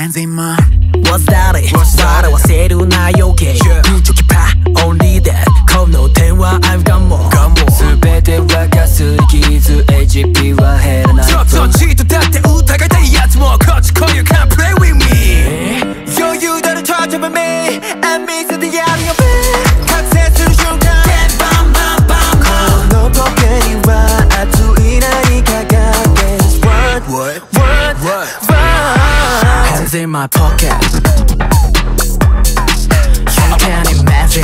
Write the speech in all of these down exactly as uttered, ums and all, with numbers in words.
Hands in my What's that? What's that? 忘れるな余計グチョキパ Only that この電話 I've got more 全て沸かす息ず エイチピー は減らないちょっとちっとだって疑いたいやつもこっち来いよ Can't play with me 余裕だろ try to be me and me せてやるよ覚醒する瞬間 Bam bam bam このポケには熱い何かが Guess what? What? What? What? Hands in my pocket You can't imagine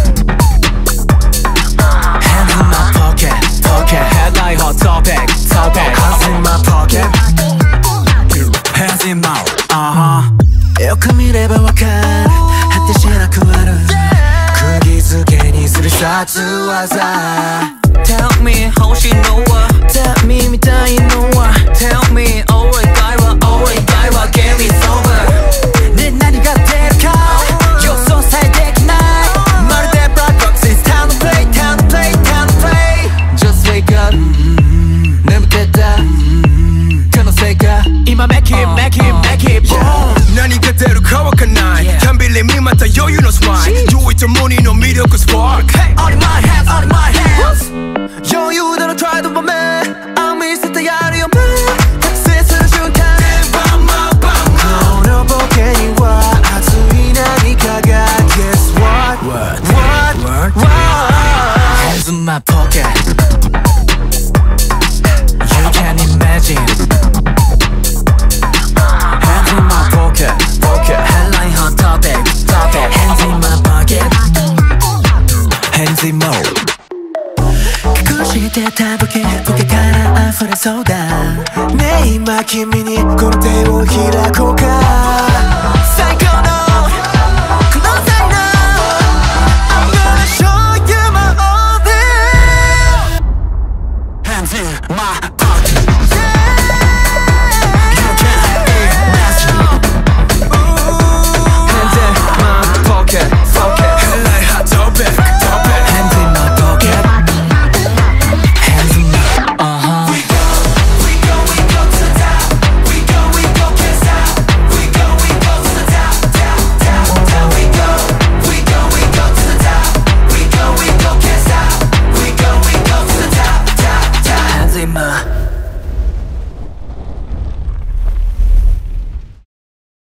Hands in my pocket Pocket Headline hot topic Topic Hands in my pocket Hands in my uh-huh よく見ればわかる果てしなくある釘付けにする殺技 Tell me 欲しいのは Tell me 見たいのは Tell me 俺以外は俺以外は Game is over ね何が出るか予想さえできないまるで Black Box It's time to play time to play time to play Just wake up 眠ってた可能性が今 Make it make it make it boom 何が出るかわかんないキャンビリ見また余裕のスパイ唯一無二の魅力スパーク All in my hands all in my hands 余裕なら try to be man あ見せてやるよ man 覚醒する瞬間 Bam bam bam このボケには熱い何かが Guess what? What? What? What? Hands in my pocket You can't imagine Hands in my pocket Pocket Headline hot topic Topic Hands in my pocket Hands in my 隠してたボケボケから溢れそうだねえ今君にこの手を開こうか